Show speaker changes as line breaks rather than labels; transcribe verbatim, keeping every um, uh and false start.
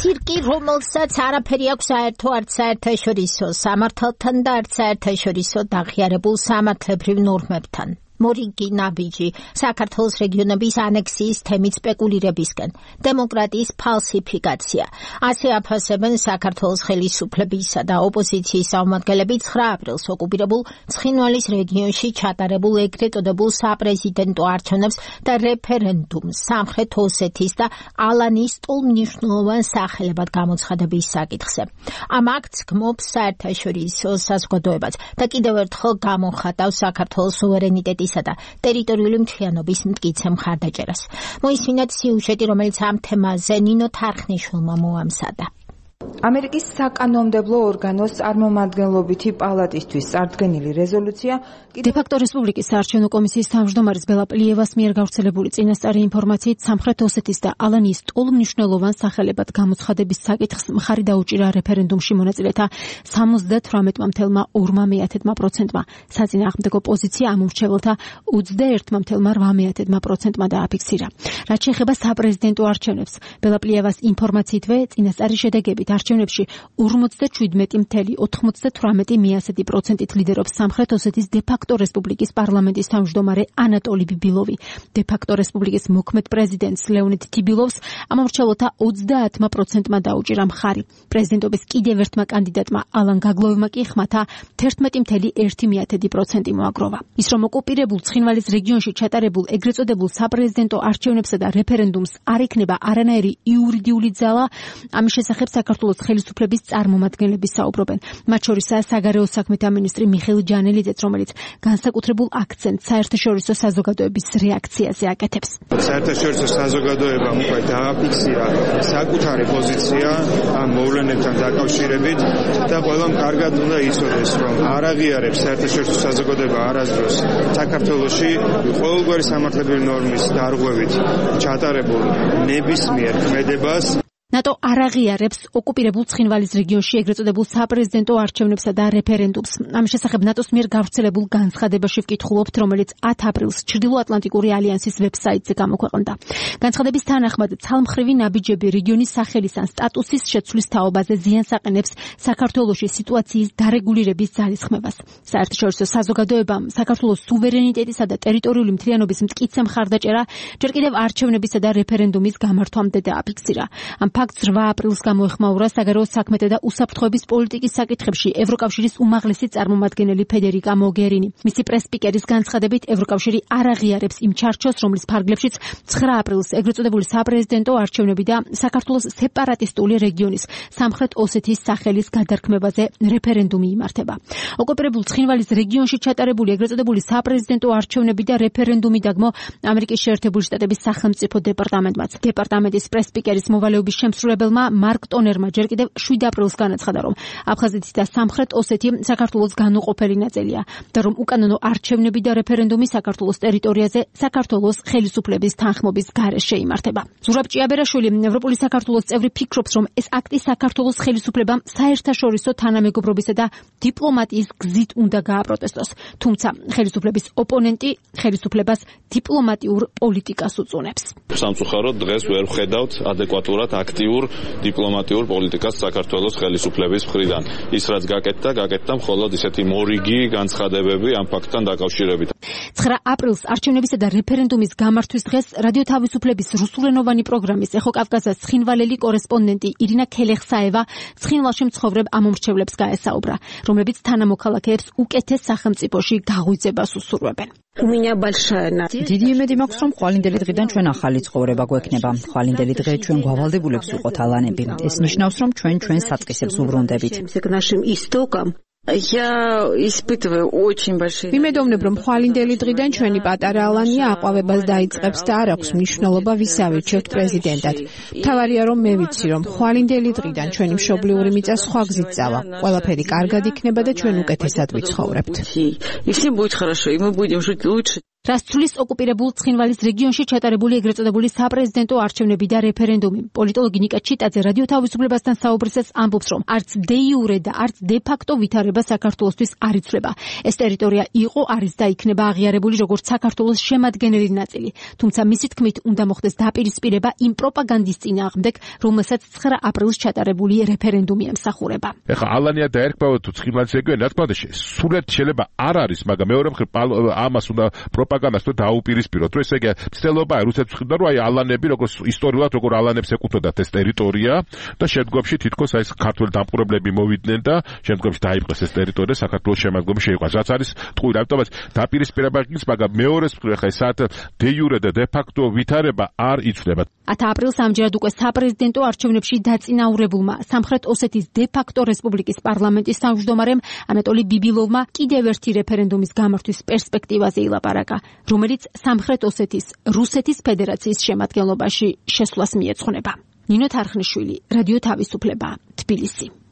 ცირკი, რომელსაც არაფერი აქვს საერთო არც საერთაშორისო სამართალთან და არც საერთაშორისო დაღიარებულ სამართლებრივ ნორმებთან. მორიგი ნაბიჯი საქართველოს რეგიონების ანექსიის თემით სპეკულირებისკენ, დემოკრატიის ფალსიფიკაცია. ასე აფასებენ საქართველოს ხელისუფლებისა და ოპოზიციის წარმომადგენლები ცხრა აპრილს ოკუპირებულ ცხინვალის რეგიონში ჩატარებულ ეგრეთ წოდებულ საპრეზიდენტო არჩევნებს და რეფერენდუმს სამხრეთ ოსეთის და ალანის ტოლმნიშვნელოვან სახელებად გამოცხადების საკითხზე. ამ აქტს გმობს საერთაშორისო საზოგადოებაც და კიდევ ერთხელ გამოხატავს საქართველოს სუვერენიტეტის და ტერიტორიული მთლიანობის მტკიცე მხარდაჭერას. მოისმინეთ სიუჟეტი, რომელიც ამ თემაზე ნინო თარხნიშვილმა მოამზადა.
ამერიკის საკანონმდებლო ორგანოს წარმომადგენლობითი პალატისთვის წარდგენილი რეზოლუცია
დე-ფაქტო რესპუბლიკის საარჩევნო კომისიის თავმჯდომარის ბელა პლიევას მიერ გავრცელებული წინასწარი ინფორმაციით სამხრეთ ოსეთის და ალანიის ტოლმმნიშვნელოვან სახელებად გამოცხადების საკითხს მხარი დაუჭირა რეფერენდუმში მონაწილეთა სამოცდათვრამეტ ათეულმა ორმა მეათედმა პროცენტმა. საწინააღმდეგო პოზიცია ამ მრჩეველთა ოცდაერთმა ათეულმა რვა მეათედმა პროცენტმა დააფიქსირა. რაც შეეხება საპრეზიდენტო არჩევნებს, ბელა პლიევას ინფორმაციითვე წინასწარი შედეგებით არჩევნებში ორმოცდაშვიდმეტი ათეული ოთხმოცდათვრამეტი მეათედი პროცენტით ლიდერობს სამხრეთ ოსეთის დე-ფაქტო რესპუბლიკის პარლამენტის თავმჯდომარე ანატოლი ბიბილოვი. დე-ფაქტო რესპუბლიკის მოქმედ პრეზიდენტს ლეონიდ თიბილოვს ამ მრჩეველთა ოცდაათმა პროცენტმა დაუჭირა მხარი. პრეზიდენტობის კიდევ ერთმა კანდიდატმა ალან გაგლოვმა კი ხმათა თერთმეტი ათეული ერთი მეათედი პროცენტი მოაგროვა. ის რომ ოკუპირებულ ცხინვალის რეგიონში ჩატარებულ ეგრეთ წოდებულ საპრეზიდენტო არჩევნებსა და რეფერენდუმს არ ექნება არანაირი იურიდიული ძალა, ამის შესახებ საქართველოს ხელისუფლების წარმომადგენლები საუბრობენ. მათ შორისაა საგარეო საქმეთა მინისტრი მიხეილ ჯანელიძეც, რომელიც განსაკუთრებულ აქცენტს საერთაშორისო საზოგადოების რეაქციაზე აკეთებს.
საერთაშორისო საზოგადოებამ უკვე დააფიქსირა საკუთარი პოზიცია ამ მოვლენებთან დაკავშირებით და ყველამ კარგად უნდა იცოდეს, რომ არ აღიარებს საერთაშორისო საზოგადოება არასდროს საქართველოში ყოველგვარი სამართლებრივი ნორმის დარღვევით ჩატარებულ ნებისმიერ ქმედებას.
ნატო არ აღიარებს ოკუპირებულ ცხინვალის რეგიონში ეგრეთ წოდებულ საპრეზიდენტო არჩევნებსა და რეფერენდუმს. ამის შესახებ ნატოს მიერ გავრცელებულ განცხადებაში ვკითხულობთ, რომელიც ათი აპრილს ჩრდილოატლანტიკური ალიანსის ვებსაიტზე გამოქვეყნდა. განცხადების თანახმად, ცალმხრივი ნაბიჯები რეგიონის სახელის ან სტატუსის შეცვლის თაობაზე ზიანს აყენებს საქართველოში სიტუაციის დარეგულირების ძალისხმევას. საერთაშორისო საზოგადოებამ საქართველოს სუვერენიტეტისა და ტერიტორიული მთლიანობის მტკიცე მხარდაჭერა ჯერ კიდევ არჩევნებისა და რეფერენდუმის გამართვამდე დააფიქსირა. ამ ფაქტს რვა აპრილს გამოეხმაურა საგარეო საქმეთა და უსაფრთხოების პოლიტიკის საკითხებში ევროკავშირის უმაღლესი წარმომადგენელი ფედერიკა მოგერინი. მისი პრეს-სპიკერის განცხადებით, ევროკავშირი არ აღიარებს იმ ჩარჩოს, რომლის ფარგლებშიც ცხრა აპრილს ეგრეთ წოდებული საპრეზიდენტო არჩევნები და საქართველოს სეპარატისტული რეგიონის სამხრეთ ოსეთის სახელის გადარქმევაზე რეფერენდუმი იმართება. ოკუპირებულ ცხინვალის რეგიონში ჩატარებული ეგრეთ წოდებული საპრეზიდენტო არჩევნები და რეფერენდუმი დაგმო ამერიკის შეერთებული შტატების სახელმწიფო დეპარტამენტმაც. დეპარტამენტის პრეს-სპიკერის მოვალეობის შემსრულებელმა მარკ ტონერმა ჯერ კიდევ შვიდ აპრილს განაცხადა, რომ აფხაზეთი და სამხრეთ ოსეთი საქართველოს განუყოფელი ნაწილია და რომ უკანონო არჩევნები და რეფერენდუმი საქართველოს ტერიტორიაზე საქართველოს ხელისუფლების თანხმობის გარეშე იმართება. ზურაბ ჭიაბერაშვილი, ევროპული საქართველოს წევრი, ფიქრობს, რომ ეს აქტი საქართველოს ხელისუფლებამ საერთაშორისო თანამეგობრობისა და დიპლომატიის გზით უნდა გააპროტესტოს. თუმცა ხელისუფლების ოპონენტი ხელისუფლებას დიპლომატიურ პოლიტიკას უწუნებს.
სამწუხაროდ დღეს ვერ ვხედავთ ადეკვატურად აქტიურ დიპლომატიურ პოლიტიკას საქართველოს ხელისუფლების მხრიდან. ის რაც გაკეთდა, გაკეთდა მხოლოდ ისეთი მორიგი განცხადებები ამ ფაქტთან დაკავშირებით.
ცხრა აპრილს არჩევნებისა და რეფერენდუმის გამართვის დღეს რადიო თავისუფლების რუსულენოვანი პროგრამის ეხო კავკასიის ცხინვალელი კორესპონდენტი ირინა ქელეხსაევა ცხინვალში მცხოვრებ ამომრჩევლებს გაესაუბრა, რომლებიც თანამოქალაქეებს უკეთეს სახელმწიფოში გაღვიძებას უსურვებენ.
დიდი იმედი მაქვს, რომ ხვალინდელი დღიდან ჩვენ ახალი ცხოვრება გვექნება. ხვალინდელი დღე ჩვენ გვალდებულებს ვიყოთ ალანები. ეს ნიშნავს, რომ ჩვენ ჩვენ საწყისებს უბრუნდებით.
ვიმედოვნებ, რომ ხვალინდელი დღიდან ჩვენი პატარა ალანია აყვავებას დაიწყებს და არ აქვს მნიშვნელობა ვის ავირჩევთ პრეზიდენტად. მთავარია, რომ მე ვიცი, რომ ხვალინდელი დღიდან ჩვენი მშობლიური მიწა სხვა გზით წავა. ყველაფერი კარგად იქნება და ჩვენ უკეთესად ვიცხოვრებთ.
რაც ცვლის ოკუპირებულ ცხინვალის რეგიონში ჩატარებული ეგრეთ წოდებული საპრეზიდენტო არჩევნები და რეფერენდუმი. პოლიტოლოგი ნიკა ჩიტაძე რადიო თავისუფლებასთან საუბრისას ამბობს, რომ არც დე იურე და არც დე ფაქტო ვითარება საქართველოსთვის არ იცვლება. ეს ტერიტორია იყო, არის და იქნება აღიარებული როგორც საქართველოს შემადგენელი ნაწილი. თუმცა მისი თქმით უნდა მოხდეს დაპირისპირება იმ პროპაგანდის წინააღმდეგ, რომელსაც ცხრა აპრილს ჩატარებული რეფერენდუმი ემსახურება.
ეხლა ალანია დაერქვა თუ ცხინვალის რეგიონი, რა თქმა უნდა, სულად შეიძლება არ არის, მაგრამ მეორე მხრივ ამას უნდა პროპაგანდას თუ დაუპირისპიროთ, რომ ესე იგი ცდილობა რუსეთს ხვდა, რომ აი ალანები როგორც ისტორიულად როგორ ალანებს ეკუთვნოდათ ეს ტერიტორია და შემდგომში თითქოს აი ქართველ დამპყრობლები მოვიდნენ და შემდგომში დაიპყრეს ეს ტერიტორია საქართველოს შემადგენლობაში შეიყვანს, რაც არის ტყუილ ამიტომაც დაპირისპირება ის, მაგრამ მეორეს მხრივ ხა საათ დე იურე და დე ფაქტო ვითარება არ იცვლება.
ათი აპრილს ამჯერად უკვე საპრეზიდენტო არჩევნებში დაწინაურებულმა სამხრეთ ოსეთის დე ფაქტო რესპუბლიკის პარლამენტის თავმჯდომარემ ანატოლი ბიბილოვმა კიდევ ერთი რეფერენდუმის გამართვის პერსპექტივაზე ილაპარაკა, რომელიც სამხრეთ ოსეთის რუსეთის ფედერაციის შემადგენლობაში შესვლას მიეძღვნება. ნინო თარხნიშვილი, რადიო თავისუფლება, თბილისი.